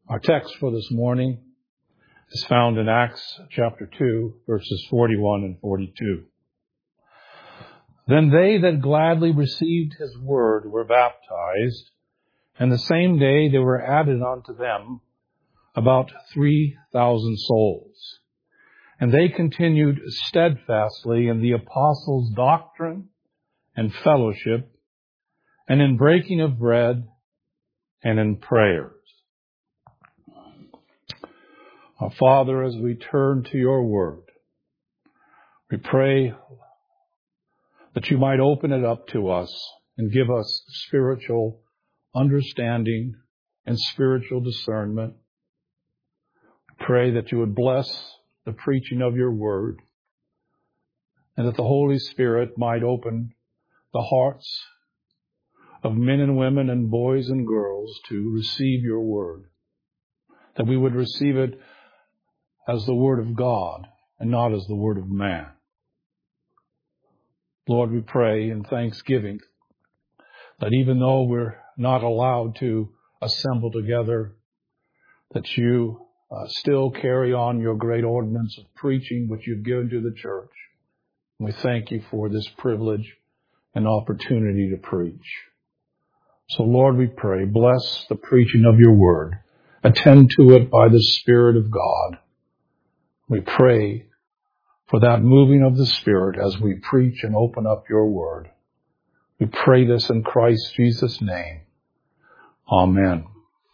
Our text for this morning is found in Acts chapter 2, verses 41 and 42. Then they that gladly received his word were baptized, and the same day there were added unto them about 3,000 souls. And they continued steadfastly in the apostles' doctrine and fellowship, and in breaking of bread, and in prayers. Our Father, as we turn to your word, we pray that you might open it up to us and give us spiritual understanding and spiritual discernment. We pray that you would bless the preaching of your word, and that the Holy Spirit might open the hearts of men and women and boys and girls to receive your word, that we would receive it as the word of God and not as the word of man. Lord, we pray in thanksgiving that even though we're not allowed to assemble together, that you still carry on your great ordinance of preaching which you've given to the church. We thank you for this privilege and opportunity to preach. So Lord, we pray, bless the preaching of your word. Attend to it by the Spirit of God. We pray for that moving of the Spirit as we preach and open up your word. We pray this in Christ Jesus' name. Amen.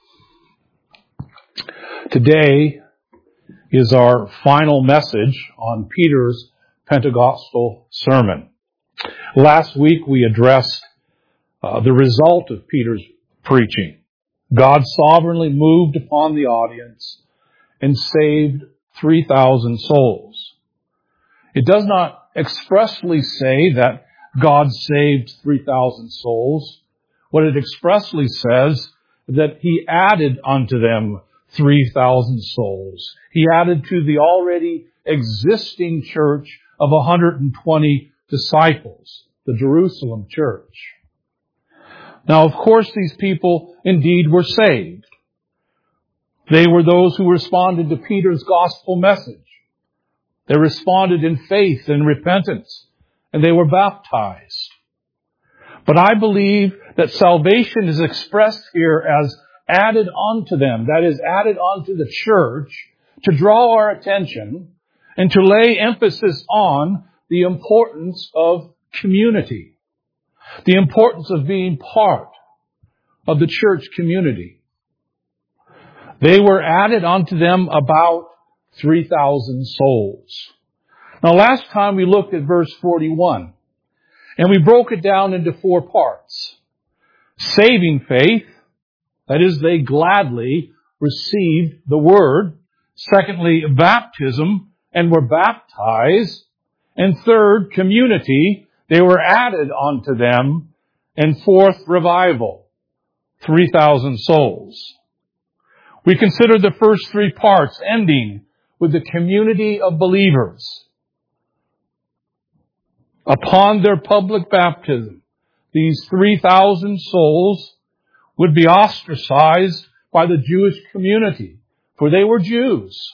Today is our final message on Peter's Pentecostal sermon. Last week we addressed the result of Peter's preaching. God sovereignly moved upon the audience and saved 3,000 souls. It does not expressly say that God saved 3,000 souls. What it expressly says is that he added unto them 3,000 souls. He added to the already existing church of 120 disciples, the Jerusalem church. Now, of course, these people indeed were saved. They were those who responded to Peter's gospel message. They responded in faith and repentance, and they were baptized. But I believe that salvation is expressed here as added onto them, that is, added onto the church to draw our attention and to lay emphasis on the importance of community, the importance of being part of the church community. They were added unto them about 3,000 souls. Now, last time we looked at verse 41, and we broke it down into 4 parts. Saving faith, that is, they gladly received the word. Secondly, baptism, and were baptized. And third, community, they were added unto them. And fourth, revival, 3,000 souls. We considered the first 3 parts, ending with the community of believers. Upon their public baptism, these 3,000 souls would be ostracized by the Jewish community, for they were Jews.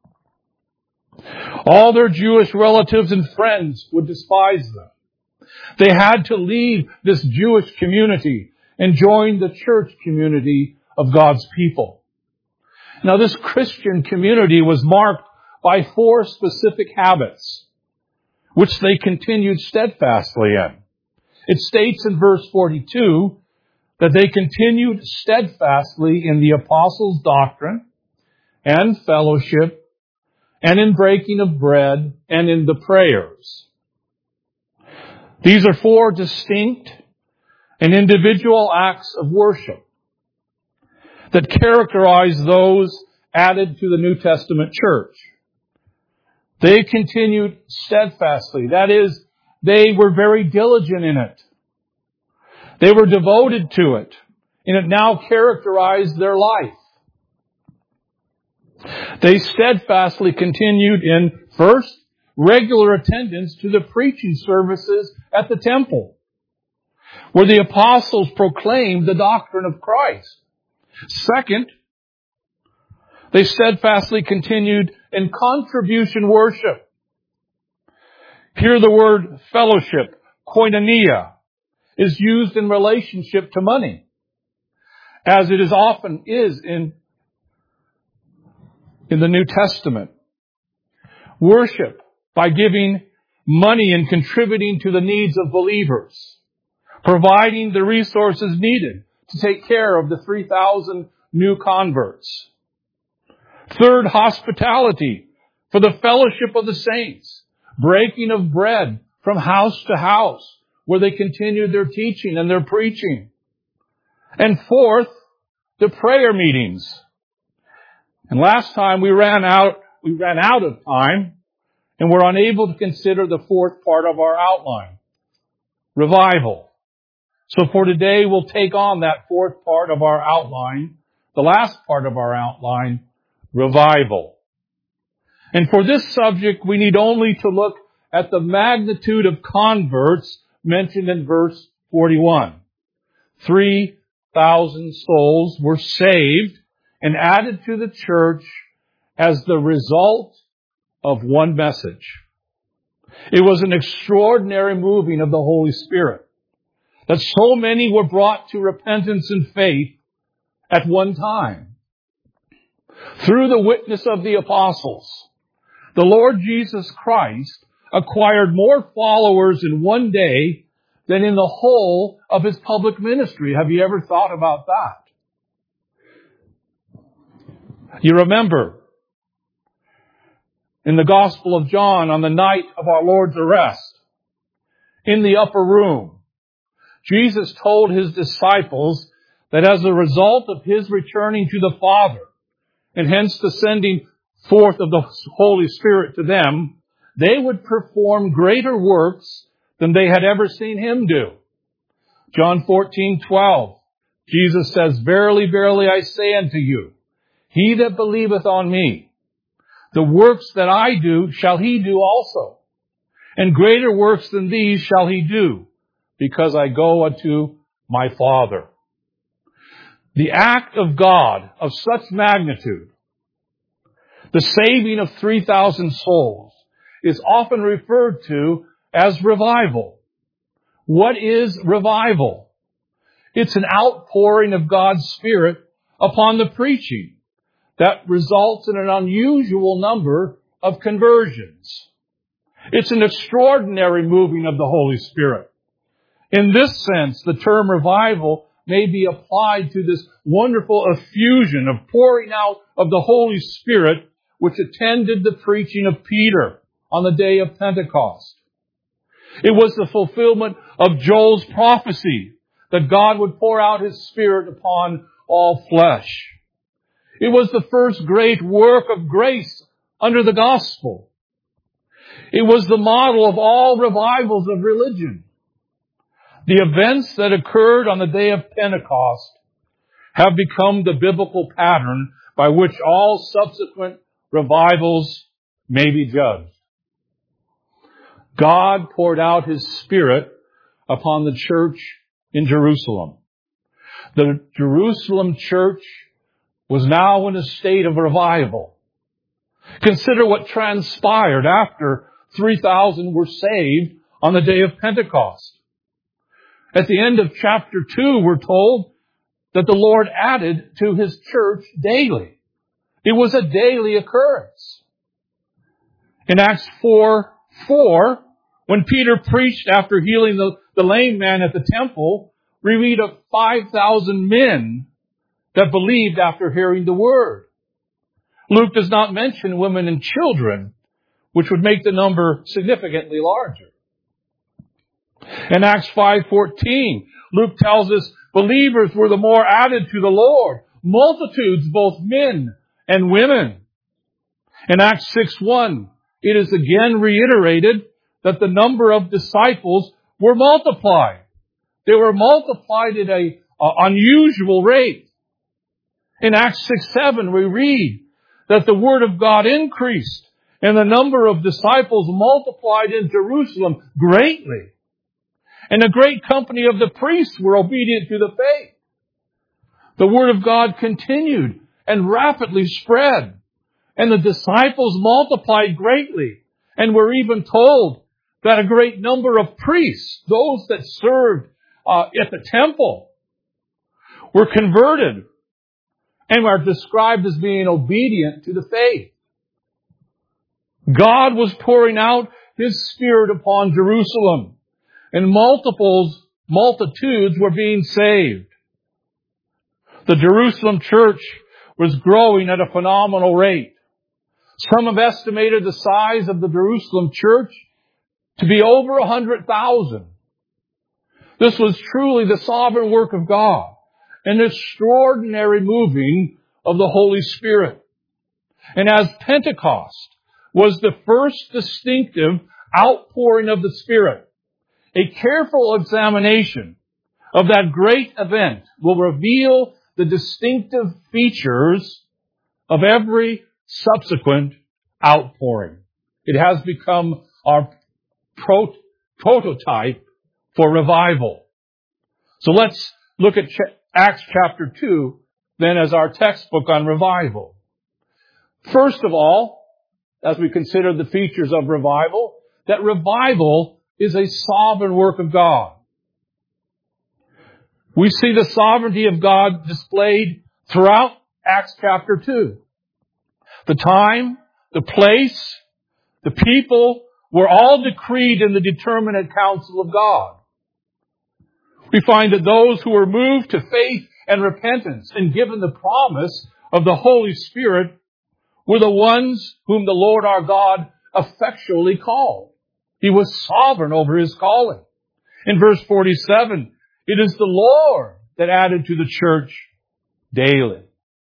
All their Jewish relatives and friends would despise them. They had to leave this Jewish community and join the church community of God's people. Now, this Christian community was marked by 4 specific habits, which they continued steadfastly in. It states in verse 42 that they continued steadfastly in the apostles' doctrine and fellowship, and in breaking of bread, and in the prayers. These are 4 distinct and individual acts of worship that characterize those added to the New Testament church. They continued steadfastly. That is, they were very diligent in it. They were devoted to it, and it now characterized their life. They steadfastly continued in, first, regular attendance to the preaching services at the temple, where the apostles proclaimed the doctrine of Christ. Second, They steadfastly continued in contribution worship. Here the word fellowship, koinonia, is used in relationship to money, as it is often in the New Testament. Worship by giving money and contributing to the needs of believers, providing the resources needed to take care of the 3,000 new converts. Third, hospitality for the fellowship of the saints, breaking of bread from house to house, where they continued their teaching and their preaching. And fourth, the prayer meetings. And last time we ran out of time, and we're unable to consider the fourth part of our outline, revival. So for today, we'll take on that fourth part of our outline, the last part of our outline, revival. And for this subject, we need only to look at the magnitude of converts mentioned in verse 41. 3,000 souls were saved and added to the church as the result of one message. It was an extraordinary moving of the Holy Spirit, that so many were brought to repentance and faith at one time. Through the witness of the apostles, the Lord Jesus Christ acquired more followers in one day than in the whole of His public ministry. Have you ever thought about that? You remember, in the Gospel of John, on the night of our Lord's arrest, in the upper room, Jesus told His disciples that as a result of His returning to the Father, and hence the sending forth of the Holy Spirit to them, they would perform greater works than they had ever seen Him do. John 14:12, Jesus says, "Verily, verily, I say unto you, he that believeth on me, the works that I do shall he do also. And greater works than these shall he do, because I go unto my Father." The act of God of such magnitude, the saving of 3,000 souls, is often referred to as revival. What is revival? It's an outpouring of God's Spirit upon the preaching that results in an unusual number of conversions. It's an extraordinary moving of the Holy Spirit. In this sense, the term revival may be applied to this wonderful effusion of pouring out of the Holy Spirit which attended the preaching of Peter on the day of Pentecost. It was the fulfillment of Joel's prophecy that God would pour out His Spirit upon all flesh. It was the first great work of grace under the gospel. It was the model of all revivals of religion. The events that occurred on the day of Pentecost have become the biblical pattern by which all subsequent revivals may be judged. God poured out His Spirit upon the church in Jerusalem. The Jerusalem church was now in a state of revival. Consider what transpired after 3,000 were saved on the day of Pentecost. At the end of chapter 2, we're told that the Lord added to His church daily. It was a daily occurrence. In Acts 4:4, when Peter preached after healing the lame man at the temple, we read of 5,000 men that believed after hearing the word. Luke does not mention women and children, which would make the number significantly larger. In Acts 5:14, Luke tells us believers were the more added to the Lord, multitudes, both men and women. In Acts 6:1, it is again reiterated that the number of disciples were multiplied. They were multiplied at an unusual rate. In Acts 6:7, we read that the Word of God increased and the number of disciples multiplied in Jerusalem greatly. And a great company of the priests were obedient to the faith. The Word of God continued and rapidly spread. And the disciples multiplied greatly, and were even told that a great number of priests, those that served at the temple, were converted and are described as being obedient to the faith. God was pouring out His Spirit upon Jerusalem, and multitudes were being saved. The Jerusalem church was growing at a phenomenal rate. Some have estimated the size of the Jerusalem church to be over 100,000. This was truly the sovereign work of God, an extraordinary moving of the Holy Spirit. And as Pentecost was the first distinctive outpouring of the Spirit, a careful examination of that great event will reveal the distinctive features of every subsequent outpouring. It has become our prototype for revival. So let's look at Acts chapter 2 then as our textbook on revival. First of all, as we consider the features of revival, that revival is a sovereign work of God. We see the sovereignty of God displayed throughout Acts chapter 2. The time, the place, the people were all decreed in the determinate counsel of God. We find that those who were moved to faith and repentance and given the promise of the Holy Spirit were the ones whom the Lord our God effectually called. He was sovereign over His calling. In verse 47, it is the Lord that added to the church daily.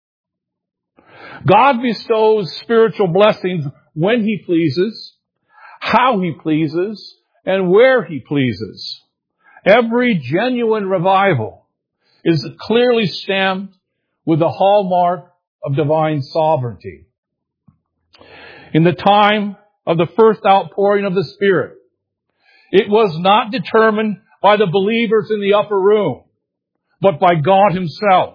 God bestows spiritual blessings when He pleases, how He pleases, and where He pleases. Every genuine revival is clearly stamped with the hallmark of divine sovereignty. In the time of the first outpouring of the Spirit, it was not determined by the believers in the upper room, but by God Himself.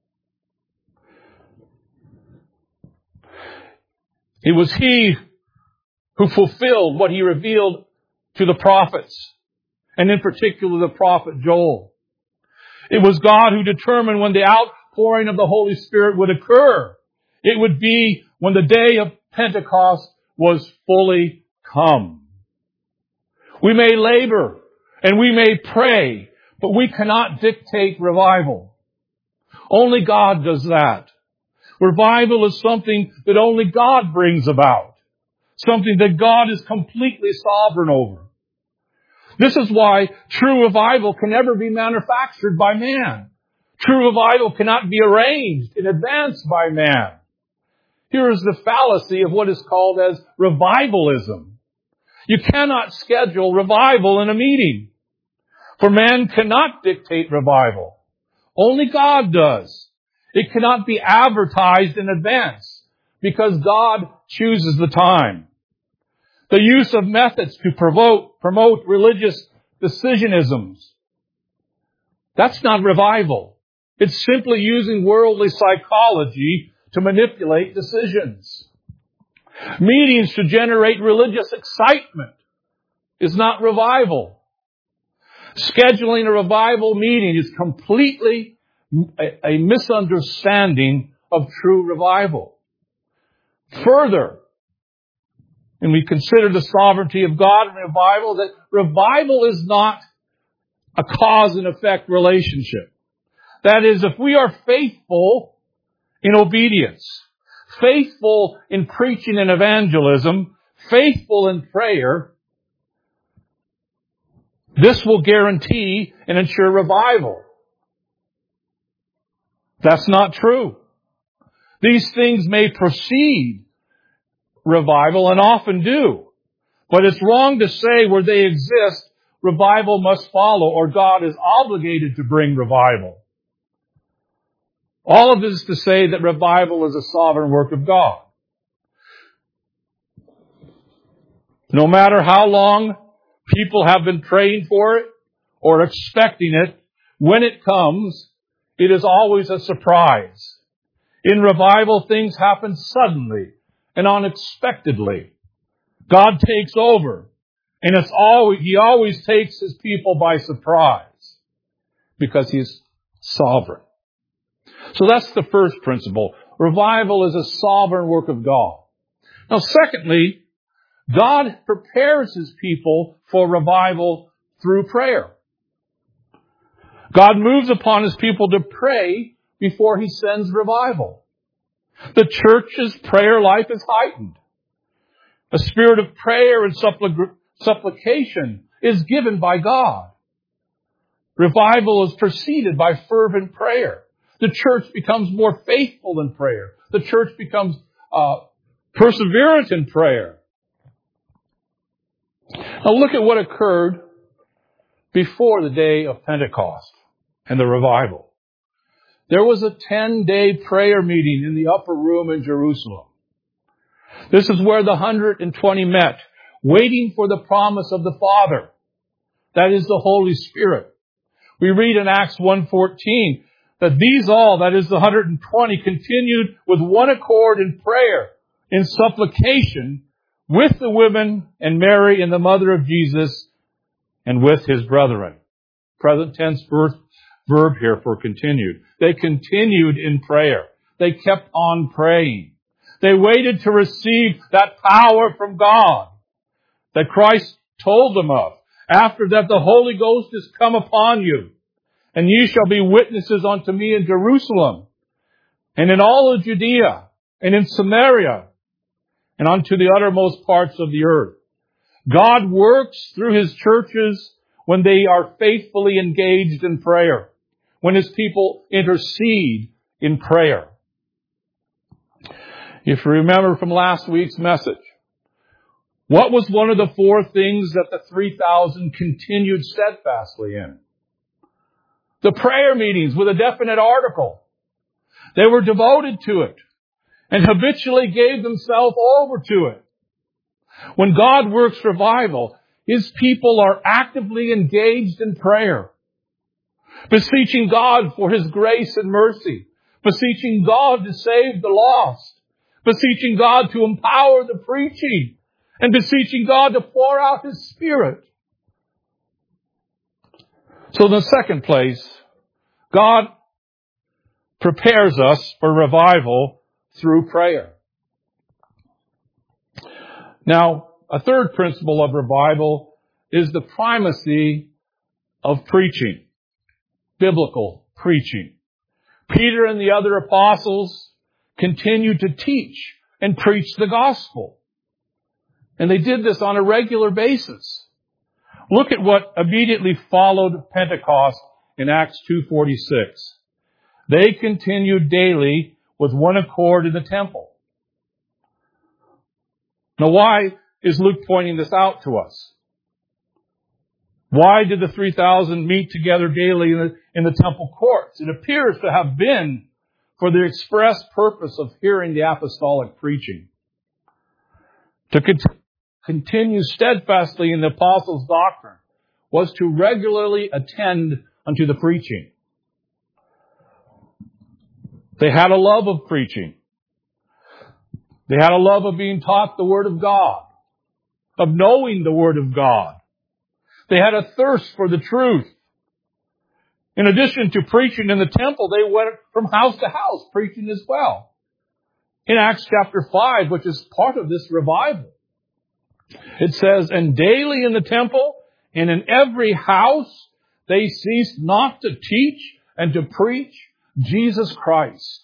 It was He who fulfilled what He revealed to the prophets, and in particular the prophet Joel. It was God who determined when the outpouring of the Holy Spirit would occur. It would be when the day of Pentecost was fully come. We may labor and we may pray, but we cannot dictate revival. Only God does that. Revival is something that only God brings about. Something that God is completely sovereign over. This is why true revival can never be manufactured by man. True revival cannot be arranged in advance by man. Here is the fallacy of what is called as revivalism. You cannot schedule revival in a meeting, for man cannot dictate revival. Only God does. It cannot be advertised in advance because God chooses the time. The use of methods to promote religious decisionisms, that's not revival. It's simply using worldly psychology to manipulate decisions. Meetings to generate religious excitement is not revival. Scheduling a revival meeting is completely a misunderstanding of true revival. Further, and we consider the sovereignty of God in revival, that revival is not a cause and effect relationship. That is, if we are faithful in obedience, faithful in preaching and evangelism, faithful in prayer, this will guarantee and ensure revival. That's not true. These things may precede revival and often do. But it's wrong to say where they exist, revival must follow or God is obligated to bring revival. All of this is to say that revival is a sovereign work of God. No matter how long people have been praying for it or expecting it, when it comes, it is always a surprise. In revival, things happen suddenly and unexpectedly. God takes over, and He always takes His people by surprise because He's sovereign. So that's the first principle. Revival is a sovereign work of God. Now, secondly, God prepares His people for revival through prayer. God moves upon His people to pray before He sends revival. The church's prayer life is heightened. A spirit of prayer and supplication is given by God. Revival is preceded by fervent prayer. The church becomes more faithful in prayer. The church becomes perseverant in prayer. Now look at what occurred before the day of Pentecost and the revival. There was a 10-day prayer meeting in the upper room in Jerusalem. This is where the 120 met, waiting for the promise of the Father. That is the Holy Spirit. We read in Acts 1:14 that these all, that is the 120, continued with one accord in prayer, in supplication, with the women and Mary and the mother of Jesus, and with His brethren. Present tense verb here for continued. They continued in prayer. They kept on praying. They waited to receive that power from God that Christ told them of. After that, the Holy Ghost is come upon you, and ye shall be witnesses unto me in Jerusalem, and in all of Judea, and in Samaria, and unto the uttermost parts of the earth. God works through His churches when they are faithfully engaged in prayer, when His people intercede in prayer. If you remember from last week's message, what was one of the four things that the 3,000 continued steadfastly in? The prayer meetings with a definite article. They were devoted to it and habitually gave themselves over to it. When God works revival, His people are actively engaged in prayer, beseeching God for His grace and mercy, beseeching God to save the lost, beseeching God to empower the preaching, and beseeching God to pour out His Spirit. So in the second place, God prepares us for revival through prayer. Now, a third principle of revival is the primacy of preaching, biblical preaching. Peter and the other apostles continued to teach and preach the gospel. And they did this on a regular basis. Look at what immediately followed Pentecost in Acts 2:46. They continued daily with one accord in the temple. Now, why is Luke pointing this out to us? Why did the 3,000 meet together daily in the temple courts? It appears to have been for the express purpose of hearing the apostolic preaching. To continue steadfastly in the apostles' doctrine was to regularly attend unto the preaching. They had a love of preaching. They had a love of being taught the Word of God, of knowing the Word of God. They had a thirst for the truth. In addition to preaching in the temple, they went from house to house preaching as well. In Acts chapter 5, which is part of this revival, it says, "And daily in the temple and in every house they ceased not to teach and to preach Jesus Christ."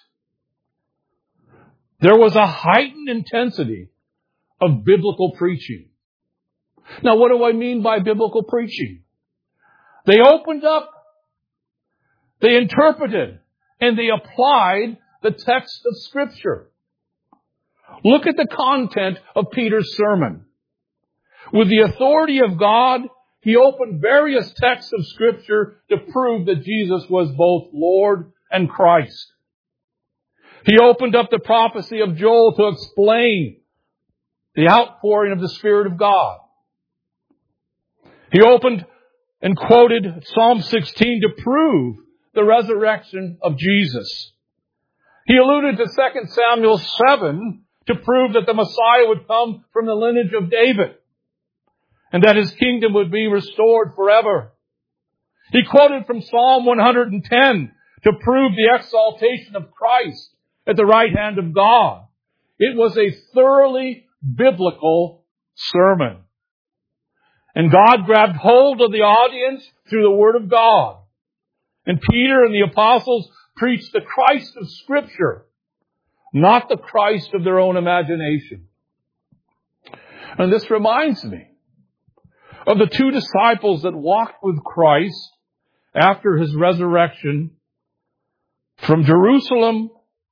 There was a heightened intensity of biblical preaching. Now, what do I mean by biblical preaching? They opened up, they interpreted, and they applied the text of Scripture. Look at the content of Peter's sermon. With the authority of God, he opened various texts of Scripture to prove that Jesus was both Lord and Christ. He opened up the prophecy of Joel to explain the outpouring of the Spirit of God. He opened and quoted Psalm 16 to prove the resurrection of Jesus. He alluded to 2 Samuel 7 to prove that the Messiah would come from the lineage of David and that his kingdom would be restored forever. He quoted from Psalm 110 to prove the exaltation of Christ at the right hand of God. It was a thoroughly biblical sermon. And God grabbed hold of the audience through the Word of God. And Peter and the apostles preached the Christ of Scripture, not the Christ of their own imagination. And this reminds me of the two disciples that walked with Christ after his resurrection from Jerusalem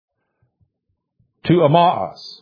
to Emmaus.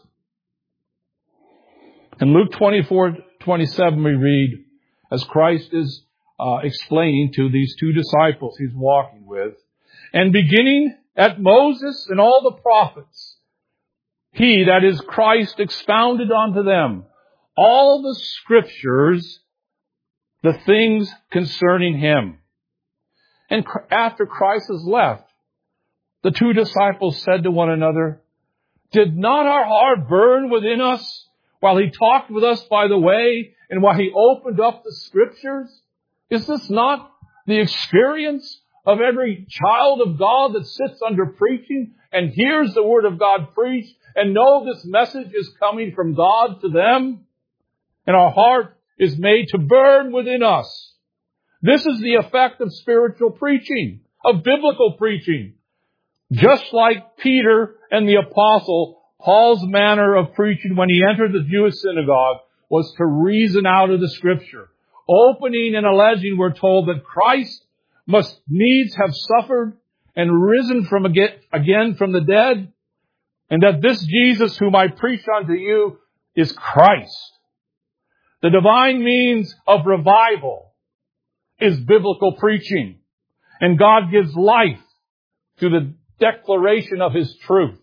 In Luke 24:27 we read, as Christ is explaining to these two disciples he's walking with, and beginning at Moses and all the prophets, he, that is Christ, expounded unto them all the Scriptures, the things concerning him. And after Christ has left, the two disciples said to one another, did not our heart burn within us while he talked with us by the way and while he opened up the Scriptures? Is this not the experience of every child of God that sits under preaching and hears the Word of God preached and know this message is coming from God to them? And our heart is made to burn within us. This is the effect of spiritual preaching, of biblical preaching. Just like Peter and the apostle, Paul's manner of preaching when he entered the Jewish synagogue was to reason out of the Scripture. Opening and alleging, we're told that Christ must needs have suffered and risen again from the dead, and that this Jesus whom I preach unto you is Christ. The divine means of revival is biblical preaching, and God gives life through the declaration of His truth.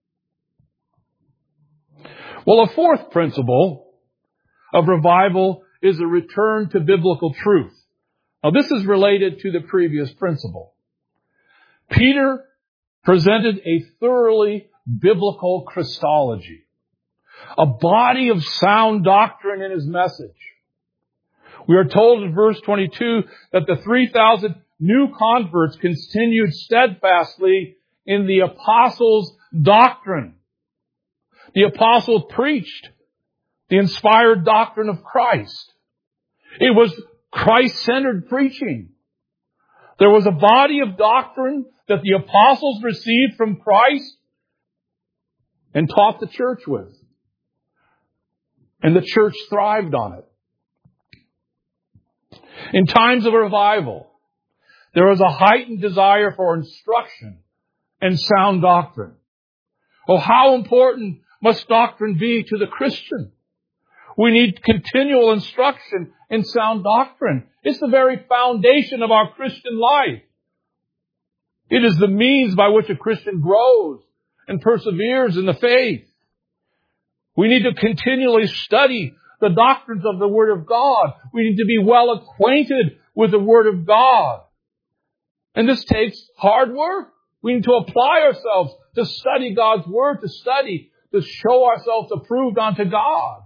Well, a fourth principle of revival is a return to biblical truth. Now, this is related to the previous principle. Peter presented a thoroughly biblical Christology, a body of sound doctrine in his message. We are told in verse 22 that the 3,000 new converts continued steadfastly in the apostles' doctrine. The apostle preached the inspired doctrine of Christ. It was Christ-centered preaching. There was a body of doctrine that the apostles received from Christ and taught the church with. And the church thrived on it. In times of revival, there was a heightened desire for instruction and sound doctrine. Oh, how important must doctrine be to the Christian? We need continual instruction in sound doctrine. It's the very foundation of our Christian life. It is the means by which a Christian grows and perseveres in the faith. We need to continually study the doctrines of the Word of God. We need to be well acquainted with the Word of God. And this takes hard work. We need to apply ourselves to study God's Word, to show ourselves approved unto God.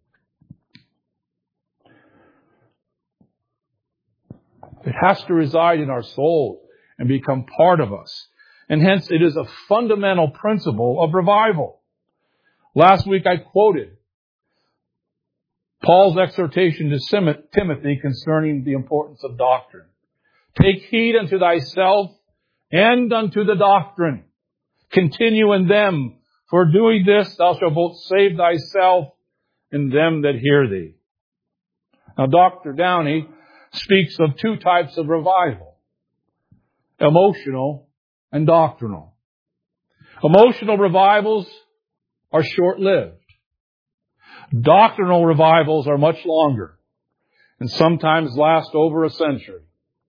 It has to reside in our souls and become part of us. And hence it is a fundamental principle of revival. Last week I quoted Paul's exhortation to Timothy concerning the importance of doctrine. Take heed unto thyself and unto the doctrine. Continue in them. For doing this thou shalt both save thyself and them that hear thee. Now Dr. Downey speaks of two types of revival: emotional and doctrinal. Emotional revivals are short-lived. Doctrinal revivals are much longer and sometimes last over a century.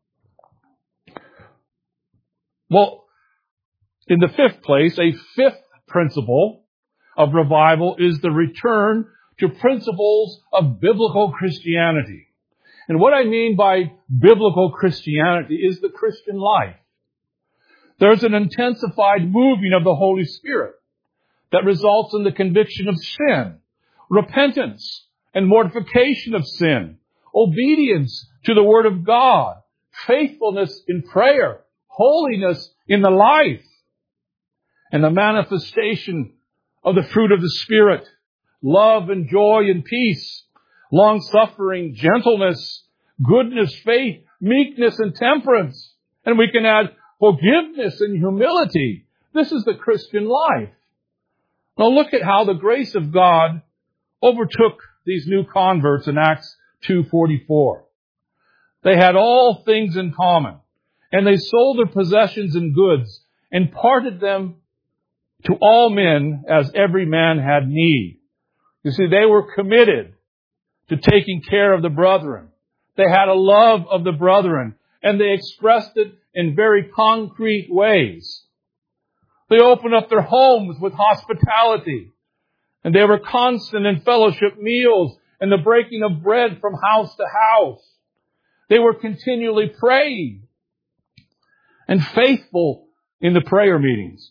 Well, in the fifth place, a fifth principle of revival is the return to principles of biblical Christianity. And what I mean by biblical Christianity is the Christian life. There's an intensified moving of the Holy Spirit that results in the conviction of sin, repentance and mortification of sin, obedience to the Word of God, faithfulness in prayer, holiness in the life, and the manifestation of the fruit of the Spirit, love and joy and peace, long-suffering, gentleness, goodness, faith, meekness, and temperance. And we can add forgiveness and humility. This is the Christian life. Now look at how the grace of God overtook these new converts in Acts 2:44. They had all things in common, and they sold their possessions and goods and parted them to all men as every man had need. You see, they were committed to taking care of the brethren. They had a love of the brethren, and they expressed it in very concrete ways. They opened up their homes with hospitality, and they were constant in fellowship meals and the breaking of bread from house to house. They were continually praying and faithful in the prayer meetings.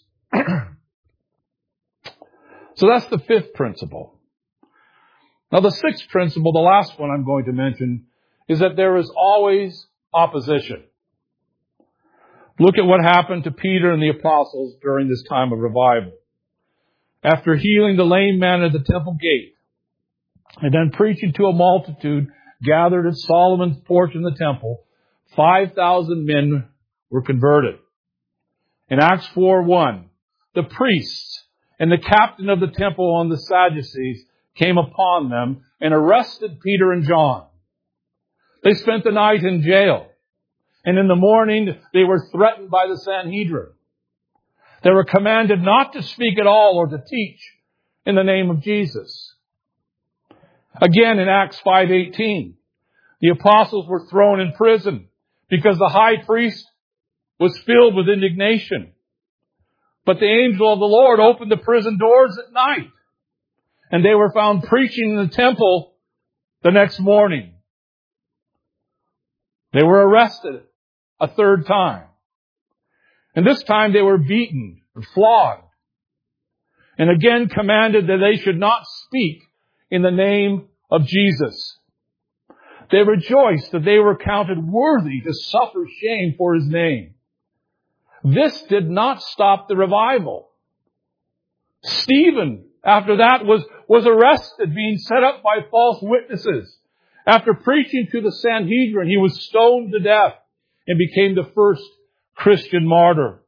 So that's the fifth principle. Now the sixth principle, the last one I'm going to mention, is that there is always opposition. Look at what happened to Peter and the apostles during this time of revival. After healing the lame man at the temple gate, and then preaching to a multitude gathered at Solomon's porch in the temple, 5,000 men were converted. In Acts 4:1, the priests and the captain of the temple and the Sadducees came upon them and arrested Peter and John. They spent the night in jail, and in the morning they were threatened by the Sanhedrin. They were commanded not to speak at all or to teach in the name of Jesus. Again, in Acts 5:18, the apostles were thrown in prison because the high priest was filled with indignation. But the angel of the Lord opened the prison doors at night, and they were found preaching in the temple the next morning. They were arrested a third time. And this time they were beaten or flogged, and again commanded that they should not speak in the name of Jesus. They rejoiced that they were counted worthy to suffer shame for His name. This did not stop the revival. Stephen, after that, was arrested, being set up by false witnesses. After preaching to the Sanhedrin, he was stoned to death and became the first Christian martyr.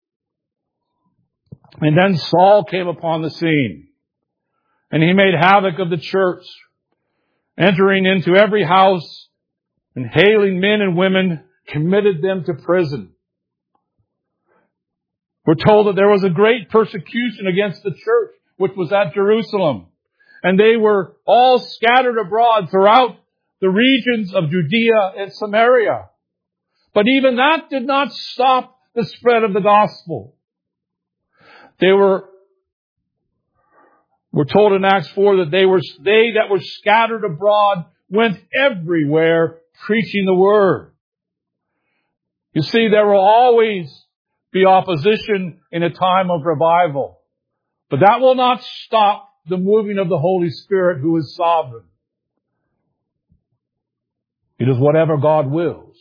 And then Saul came upon the scene, and he made havoc of the church, entering into every house and hailing men and women, committed them to prison. We're told that there was a great persecution against the church, which was at Jerusalem. And they were all scattered abroad throughout the regions of Judea and Samaria. But even that did not stop the spread of the gospel. We're told in Acts 4 that they that were scattered abroad went everywhere preaching the word. You see, there will always be opposition in a time of revival. But that will not stop the moving of the Holy Spirit, who is sovereign. It is whatever God wills.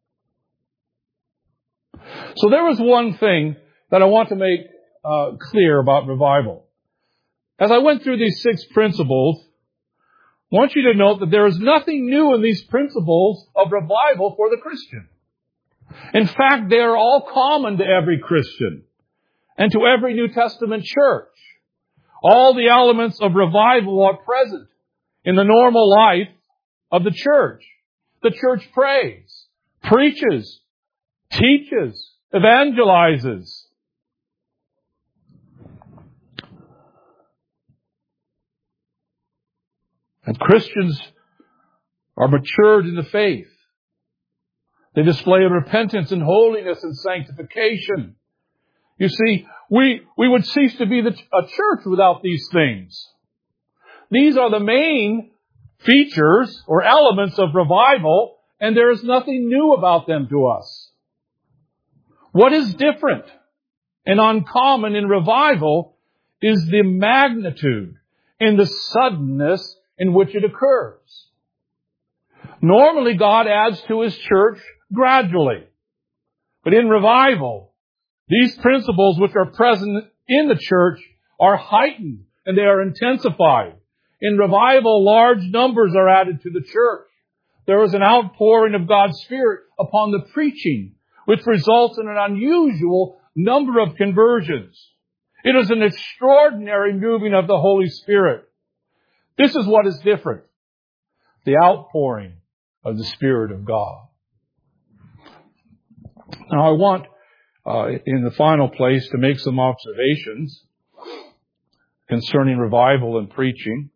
So there is one thing that I want to make clear about revival. As I went through these 6 principles, I want you to note that there is nothing new in these principles of revival for the Christian. In fact, they are all common to every Christian and to every New Testament church. All the elements of revival are present in the normal life of the church. The church prays, preaches, teaches, evangelizes. And Christians are matured in the faith. They display repentance and holiness and sanctification. You see, we would cease to be a church without these things. These are the main features or elements of revival, and there is nothing new about them to us. What is different and uncommon in revival is the magnitude and the suddenness in which it occurs. Normally, God adds to His church gradually. But in revival, these principles which are present in the church are heightened and they are intensified. In revival, large numbers are added to the church. There is an outpouring of God's Spirit upon the preaching, which results in an unusual number of conversions. It is an extraordinary moving of the Holy Spirit. This is what is different. The outpouring of the Spirit of God. Now I want, in the final place, to make some observations concerning revival and preaching.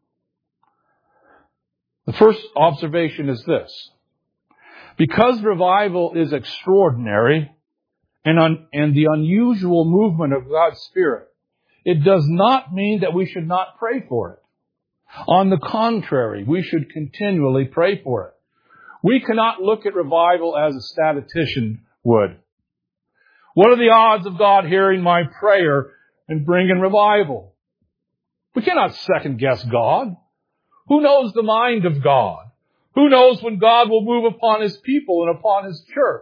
The first observation is this. Because revival is extraordinary and the unusual movement of God's Spirit, it does not mean that we should not pray for it. On the contrary, we should continually pray for it. We cannot look at revival as a statistician would. What are the odds of God hearing my prayer and bringing revival? We cannot second guess God. Who knows the mind of God? Who knows when God will move upon His people and upon His church?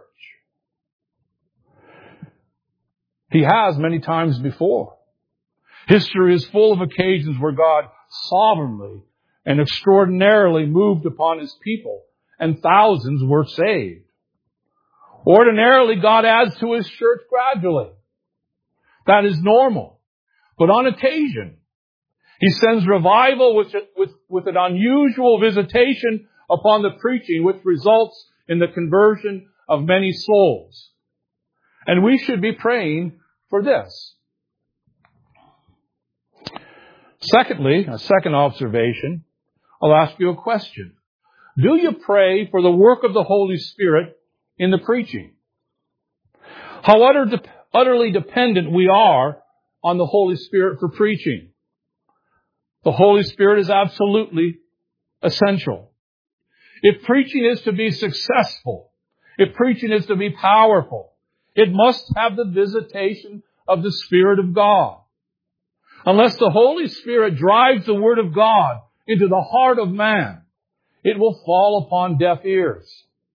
He has many times before. History is full of occasions where God sovereignly and extraordinarily moved upon His people, and thousands were saved. Ordinarily, God adds to His church gradually. That is normal. But on occasion, He sends revival with an unusual visitation upon the preaching, which results in the conversion of many souls. And we should be praying for this. Secondly, a second observation, I'll ask you a question. Do you pray for the work of the Holy Spirit in the preaching? How utterly dependent we are on the Holy Spirit for preaching. The Holy Spirit is absolutely essential. If preaching is to be successful, if preaching is to be powerful, it must have the visitation of the Spirit of God. Unless the Holy Spirit drives the Word of God into the heart of man, it will fall upon deaf ears.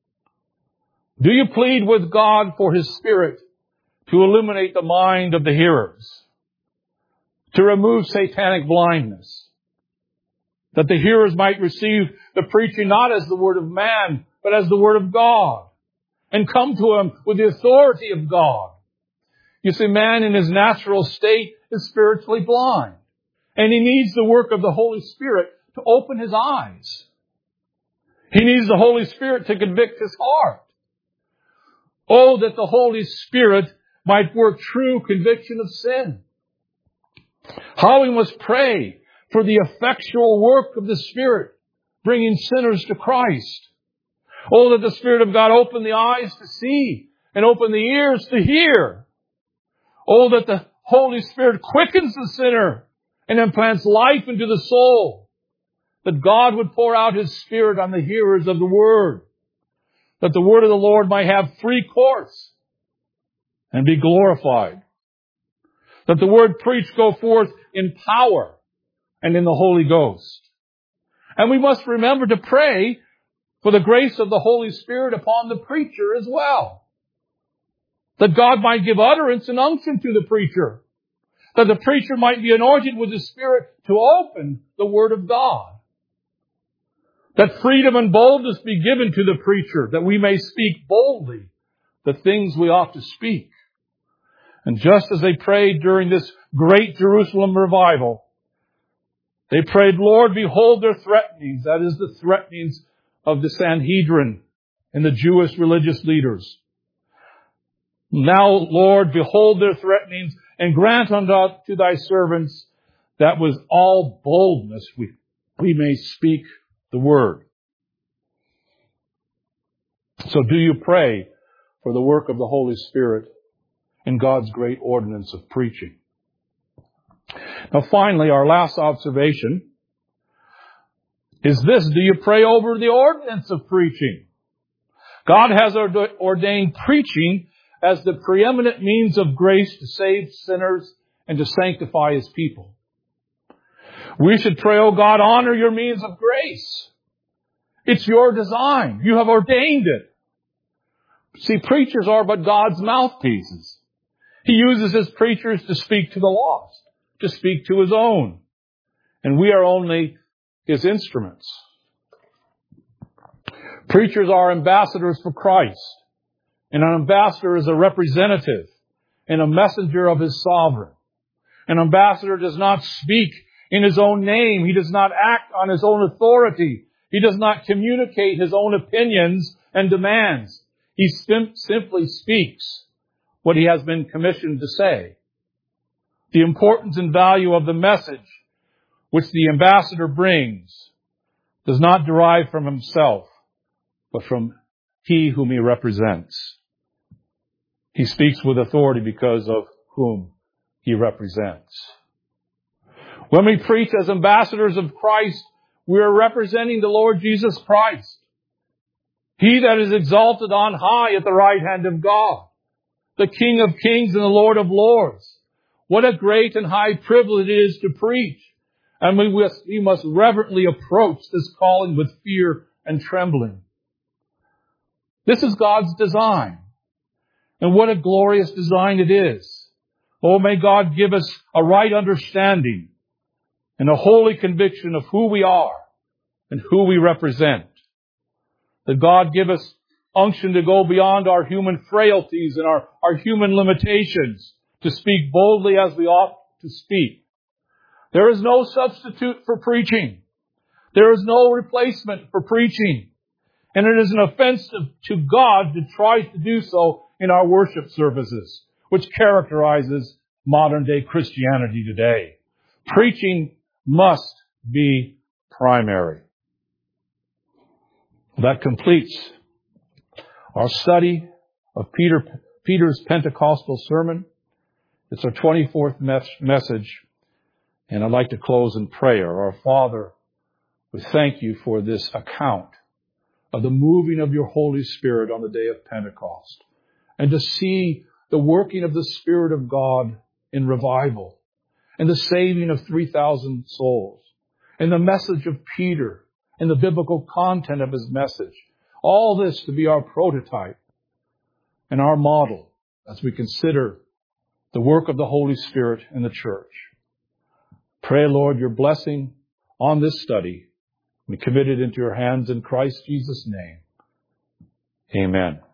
Do you plead with God for His Spirit to illuminate the mind of the hearers, to remove satanic blindness, that the hearers might receive the preaching not as the word of man, but as the word of God, and come to Him with the authority of God? You see, man in his natural state is spiritually blind, and he needs the work of the Holy Spirit to open his eyes. He needs the Holy Spirit to convict his heart. Oh, that the Holy Spirit might work true conviction of sin. How we must pray for the effectual work of the Spirit, bringing sinners to Christ. Oh, that the Spirit of God open the eyes to see and open the ears to hear. Oh, that the Holy Spirit quickens the sinner and implants life into the soul. That God would pour out His Spirit on the hearers of the Word. That the Word of the Lord might have free course and be glorified. That the Word preached go forth in power and in the Holy Ghost. And we must remember to pray for the grace of the Holy Spirit upon the preacher as well. That God might give utterance and unction to the preacher. That the preacher might be anointed with the Spirit to open the Word of God. That freedom and boldness be given to the preacher, that we may speak boldly the things we ought to speak. And just as they prayed during this great Jerusalem revival, they prayed, Lord, behold their threatenings. That is the threatenings of the Sanhedrin and the Jewish religious leaders. Now, Lord, behold their threatenings, and grant unto thy servants that with all boldness we may speak the word. So do you pray for the work of the Holy Spirit in God's great ordinance of preaching? Now finally, our last observation is this. Do you pray over the ordinance of preaching? God has ordained preaching as the preeminent means of grace to save sinners and to sanctify His people. We should pray, "Oh God, honor your means of grace." It's your design. You have ordained it. See, preachers are but God's mouthpieces. He uses His preachers to speak to the lost, to speak to His own. And we are only His instruments. Preachers are ambassadors for Christ. And an ambassador is a representative and a messenger of His sovereign. An ambassador does not speak in his own name. He does not act on his own authority. He does not communicate his own opinions and demands. He simply speaks what he has been commissioned to say. The importance and value of the message which the ambassador brings does not derive from himself, but from he whom he represents. He speaks with authority because of whom he represents. When we preach as ambassadors of Christ, we are representing the Lord Jesus Christ. He that is exalted on high at the right hand of God, the King of kings and the Lord of lords. What a great and high privilege it is to preach. And we must reverently approach this calling with fear and trembling. This is God's design. And what a glorious design it is. Oh, may God give us a right understanding and a holy conviction of who we are and who we represent. That God give us unction to go beyond our human frailties and our human limitations, to speak boldly as we ought to speak. There is no substitute for preaching. There is no replacement for preaching. And it is an offense to God to try to do so in our worship services, which characterizes modern day Christianity today. Preaching must be primary. That completes our study of Peter's Pentecostal sermon. It's our 24th message. And I'd like to close in prayer. Our Father, we thank you for this account of the moving of your Holy Spirit on the day of Pentecost. And to see the working of the Spirit of God in revival. And the saving of 3,000 souls. And the message of Peter. And the biblical content of his message. All this to be our prototype and our model as we consider the work of the Holy Spirit in the church. Pray, Lord, your blessing on this study. We commit it into your hands in Christ Jesus' name. Amen.